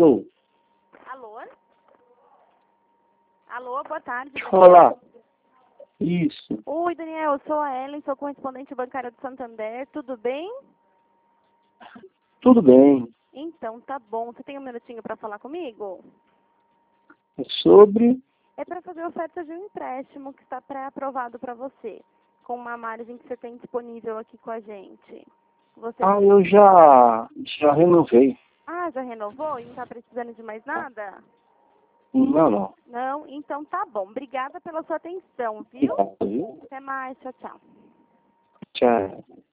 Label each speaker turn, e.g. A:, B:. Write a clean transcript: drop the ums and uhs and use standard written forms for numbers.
A: Alô?
B: Alô? Alô, boa tarde. Daniel.
A: Olá. Isso.
B: Oi, Daniel, eu sou a Ellen, sou correspondente bancária do Santander, tudo bem?
A: Tudo bem.
B: Então, tá bom. Você tem um minutinho para falar comigo?
A: É sobre...
B: É para fazer oferta de um empréstimo que está pré-aprovado para você, com uma margem que você tem disponível aqui com a gente. Você...
A: eu já renovei.
B: Ah, já renovou e não está precisando de mais nada?
A: Não, não.
B: Não? Então tá bom. Obrigada pela sua atenção, viu?
A: Viu?
B: Até mais. Tchau, tchau.
A: Tchau.